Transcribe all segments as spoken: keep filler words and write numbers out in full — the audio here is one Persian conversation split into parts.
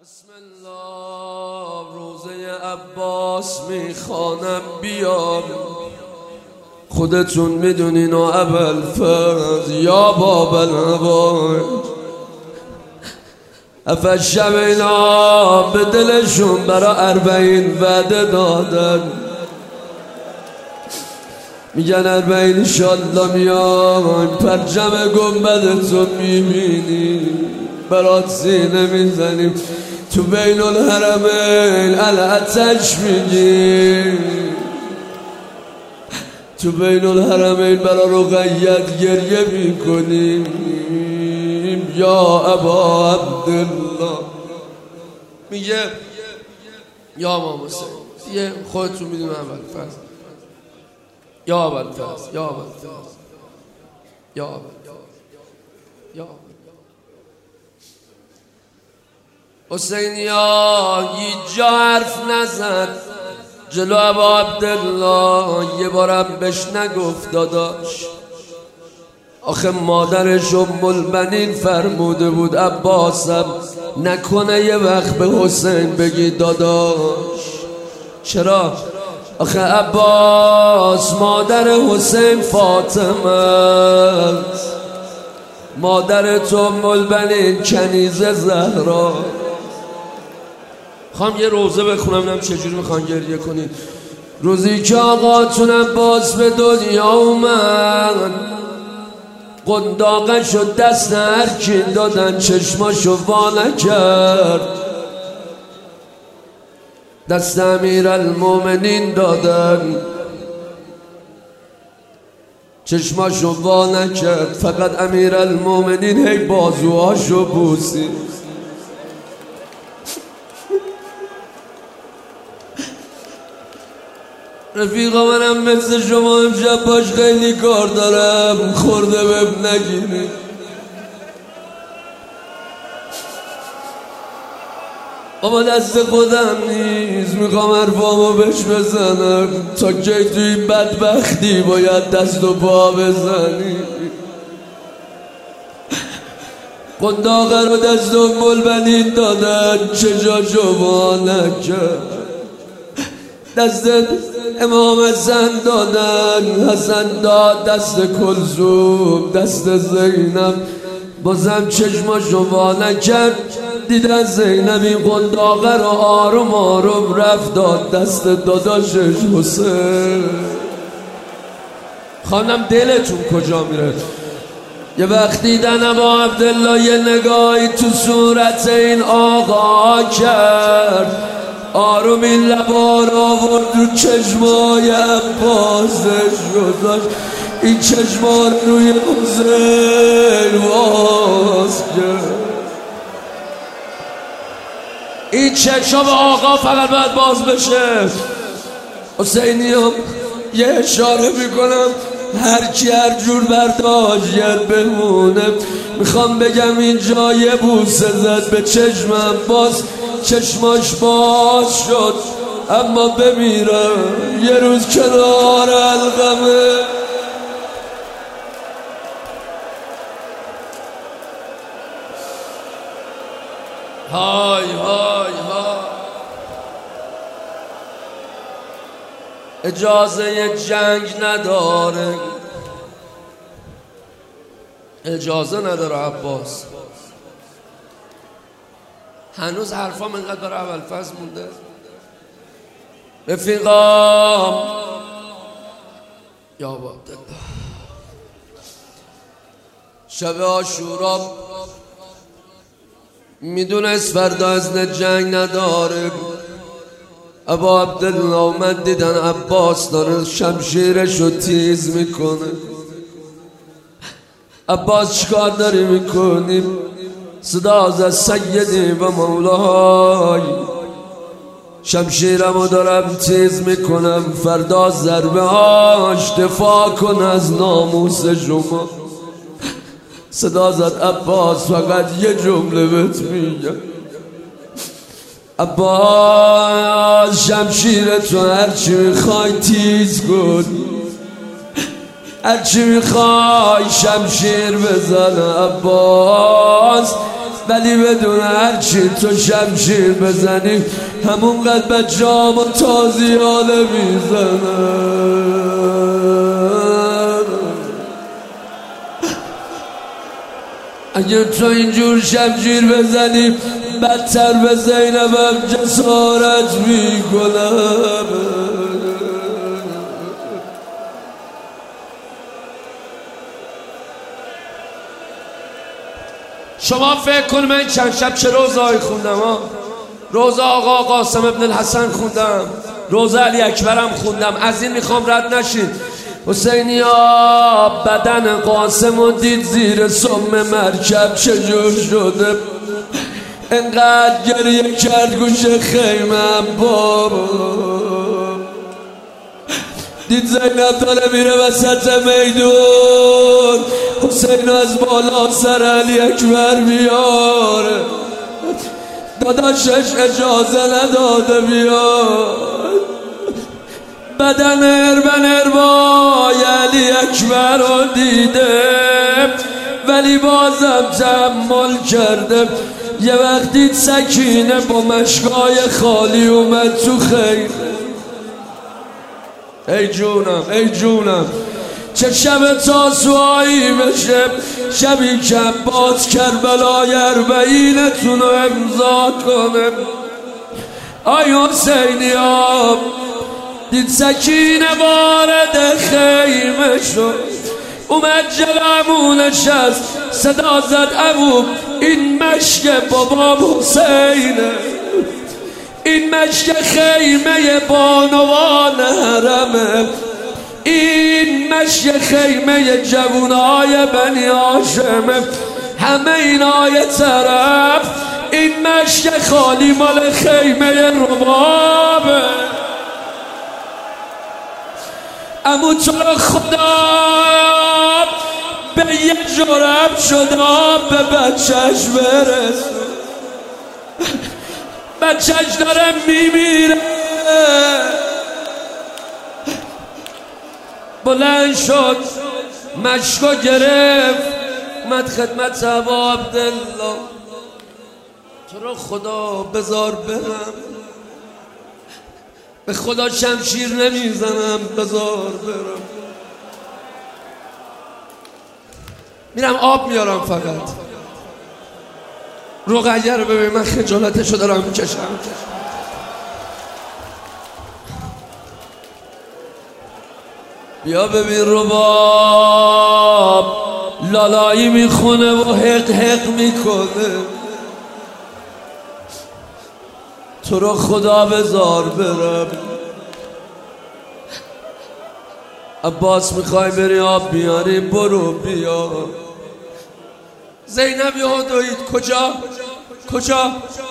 بسم الله روزه عباس میخوانم بیام، خودتون میدونین و ابوالفضل یا باب الهوای افش شب اینا به دلشون برا اربعین وعده دادن، میگن اربعین انشالله میایم پرچم گنبدتون میبینی برات سینه میزنیم تو بین الحرمین العطش میگی تو بین الحرمین برا رقیت گریه میکنیم یا ابا عبدالله. میگه یا امام حسین دیگه خودتون میدونم ابوالفضل یا ابوالفضل یا ابوالفضل یا ابوالفضل یا حسینیا هیچ جا حرف نزد جلو ابا عبدالله، یه بارم بهش نگفت داداش. آخه مادرش ام البنین فرموده بود عباسم نکنه یه وقت به حسین بگی داداش. چرا؟ آخه عباس مادر حسین فاطمه است، مادر تو ام البنین کنیزه زهرا. خواهم یه روزه بخونم نم چجوری میخوان گریه کنین. روزی که آقاتون عباس به دنیا اومد قنداقش و دست هرکی دادن چشماشو وا نکرد، دست امیرالمومنین دادن چشماشو وا نکرد، فقط امیرالمومنین هی بازوهاشو بوسید. رفیقا منم مثل شما امشب باش خیلی کار دارم، خورده بهم نگیری. اما دست خودم نیست، میخوام حرفامو بهش بزنم تا که توی این بدبختی باید دست و پا بزنی. قنداقه رو دست ام البنین دادن چشاشو وا نکرد، دست امام حسن دادن حسن داد دست کلثوم، دست زینب بازم چشماشو وا نکرد، دیدن زینب این قنداقه رو آروم آروم رفت داد دست داداشش حسین. خانم دلتون کجا میره؟ یه وقت دیدن ابا عبدالله یه نگاهی تو صورت این آقا کرد، آروم این لبا رو آورد رو چشمای عباسش گذاشت، این چشما روی حسین باز کرد. این چشم آقا فقط باید باز بشه. حسینی هم یه اشاره میکنم هر کی هر جور برداشت ید بمونه. میخوام بگم اینجا یه بوسه زد به چشمم، باز چشماش باز شد اما بمیرم یه روز کنار القمه. های های های اجازه جنگ نداره، اجازه نداره عباس. هنوز حرفام اینقدر برای ابوالفضل مونده. رفیقام یا ابا عبدالله شب عاشورا میدونست فردا اذن جنگ نداره، ابا عبدالله اومد دیدن عباس داره شمشیرشو تیز میکنه. عباس چیکار داری میکنی؟ صدا از سیدی و مولای، شمشیرمو دارم تیز میکنم فردا ضربه هاش دفاع کن از ناموس شما. صدا زد عباس فقط یه جمله بهت میگم، عباس شمشیرتو هرچی میخوای تیز کن، هرچی میخوای شمشیر بزن عباس، ولی بدون هرچی تو شمشیر بزنی همونقدر بچه‌ام و تازیانه میزنن. اگه تو اینجور شمشیر بزنی بدتر به زینبم جسارت میکنم. شما فکر کن من چند شب چه روزایی خوندم ها؟ روزه آقا قاسم ابن الحسن خوندم، روزه علی اکبرم خوندم. از این میخوام رد نشین. حسینی ها بدن قاسم و دید زیر سم مرکب چجور شده، انقدر گریه کرد گوش خیمم بابا. دید زینب داره میره وسط میدون، حسین از بالا سر علی اکبر بیاره، داداشش اجازه نداده بیاد. بدن اربن اربای علی اکبر رو دیده ولی بازم تحمل کرده. یه وقت دید سکینه با مشکای خالی اومد تو خیمه. ای جونم ای جونم چه شب تاسوعایی بشه، شبی که عباس کربلای اربعینتون رو امضا کنه. آی حسینی ها دید سکینه وارد خیمه شد، اومد جلومون نشست، صدا زد ابو این مشک بابام حسینه، این مشک خیمه بانوان حرمه، این مشک خیمه جوونای بنی هاشمه. همه اینا یه طرف، این مشک خالی مال خیمه ربابه. امو تو رو خدا به یه جرم شده به بچهش برسون، بچهش داره میمیره. بلند شد مشکو گرفت مد خدمت ابا عبدالله، تو رو خدا بذار برم، به خدا شمشیر نمیزنم، بذار برم. میرم آب میارم فقط. رقیه رو ببین، من خجالتشو دارم میکشم. بیا ببین رباب لالایی میخونه و حق حق میکنه، تو رو خدا بذار برم. عباس میخوای بری آب بیاری، برو بیا. زینب یهو دوید، کجا؟ کجا؟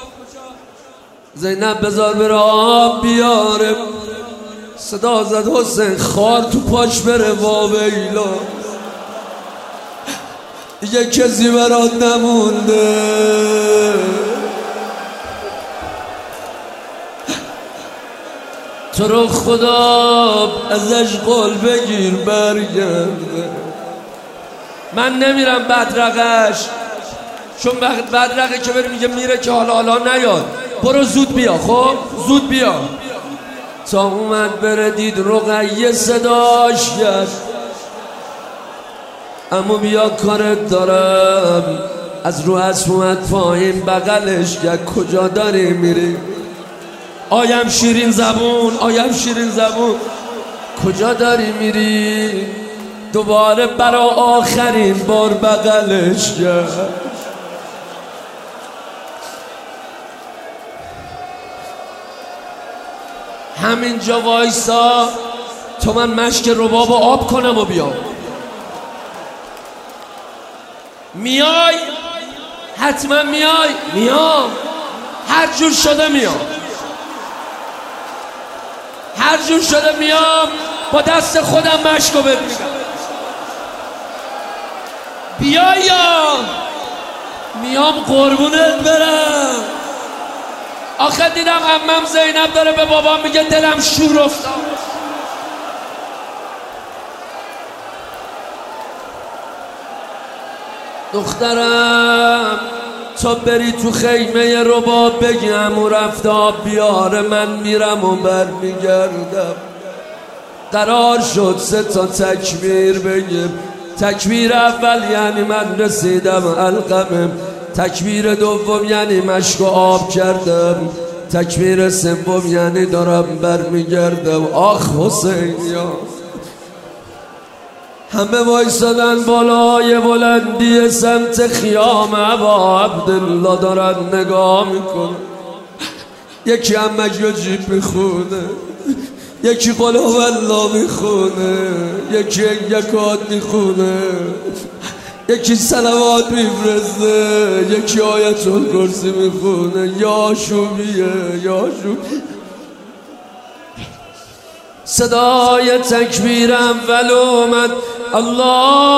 زینب بذار بره آب بیاره. صدا زد حسین خار تو پاش بره واویلا، دیگه کسی برات نمونده. تو رو خدا ازش قول بگیر برگرده. من نمیرم بدرقش، چون بدرقه که بری میگه میره که حالا حالا نیاد. برو زود بیا، خب زود بیا. تا اومد بره دید رقیه صداش کرد، اما بیا کارت دارم. از رو اسب اومد پایین بغلش کرد، کجا داری میری؟ آیم شیرین زبون، آیم شیرین زبون، کجا داری میری؟ دوباره برا آخرین بار بغلش کرد. همینجا وایسا تو من مشک رباب آب کنم و بیام. میای؟ حتما میای؟ میام، هر جور شده میام، هر جور شده میام. با دست خودم مشکو بهت میگم. بیا یا میام قربونت برم. آخه دیدم عمم زینب داره به بابام میگه دلم شور افتاد. دخترم تا بری تو خیمه رباب بگم و رفتاب بیاره من میرم و برمیگردم. قرار شد سه تا تکبیر بگیم. تکبیر اول یعنی من رسیدم القمه، تکبیر دوم یعنی مشک و آب کردم، تکبیر سوم یعنی دارم برمیگردم. آخ حسین یا همه وایسادن بالای بلندی سمت خیام ابا عبدالله دارن نگاه میکن. یکی هم مجید جیب میخونه، یکی قل هو الله میخونه، یکی یکات میخونه، یکی صلوات میفرسته، یکی آیت الکرسی میخونه. یا شومیه یا شوم. صدای تکبیر اول اومد الله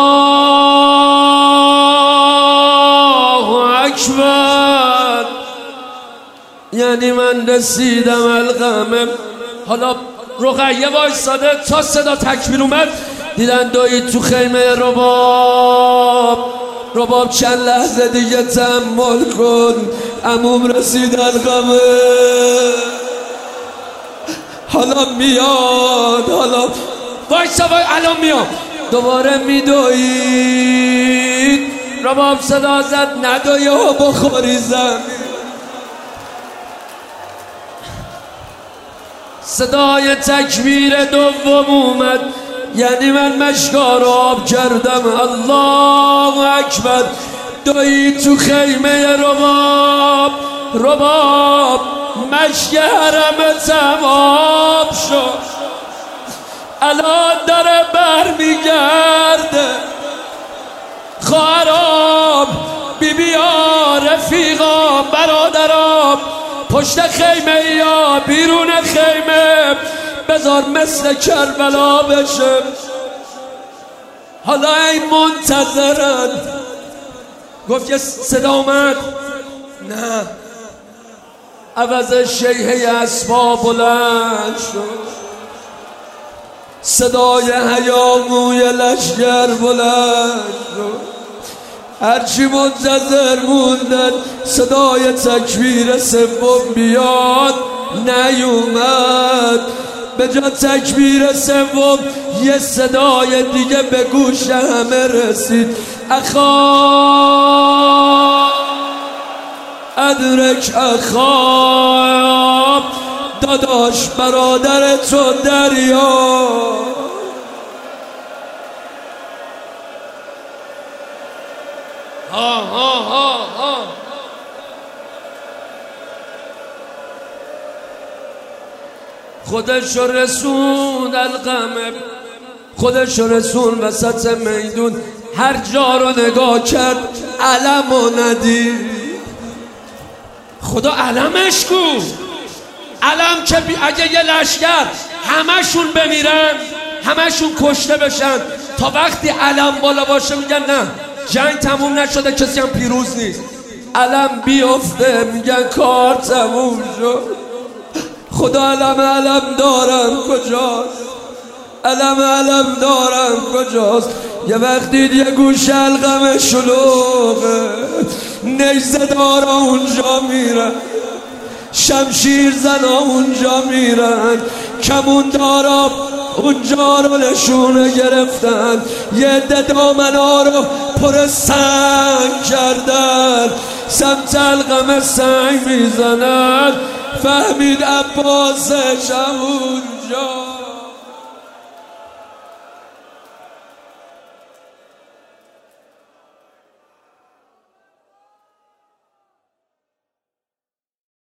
اکبر، یعنی من رسیدم القمه. حالا رقیه وایساده تا صدا تکبیر اومد دیدن دوید تو خیمه رباب. رباب چند لحظه دیگه تحمل کن، عموم رسید القمه، حالا میاد، حالا وایسا وای الان میاد. دوباره میدوید رباب صدا زد ندویه و بخوری زمین. صدای تکبیر دوم اومد یعنی من مشکا رو آب کردم. الله اکبر. دوید تو خیمه رباب. رباب مشک حرم تمام شد، الان داره برمیگرده. خواهرام، بیبی‌ها، رفیقام، برادرام، پشت خیمه یا بیرون خیمه بذار مثل کربلا بشه. حالا این منتظرن. گفت یه صدا اومد، نه عوض شیهه اسبا بلند شد، صدای هیاموی لشگر بلند شد. هرچی منتظر موندن صدای تکبیر سوم بیاد نیومد. به جا تکبیر سوم یه صدای دیگه به گوش همه رسید. اخا ادرک اخا، داداش برادر تو دریا. ها ها ها ها. خودش رسون القمه، خودش رسون وسط میدون. هر جا رو نگاه کرد علم و ندید. خدا علمش کو، علم که اگه یه لشکر همشون بمیرن، همشون کشته بشن، تا وقتی علم بالا باشه میگن نه جنگ تموم نشده، کسی هم پیروز نیست. علم بیفته میگن کار تموم شد. خدا علم علم دارم کجاست؟ علم علم دارم کجاست؟ یه وقت دید یه گوش القمه شلوغه، نیزه دارا اونجا میرن، شمشیر زنا اونجا میرن، کمون دارا اونجا رو نشونه گرفتن، یه عده دامنا رو پر سنگ کردن، سمت القمه سنگ میزنن. فهمید عباسش اونجا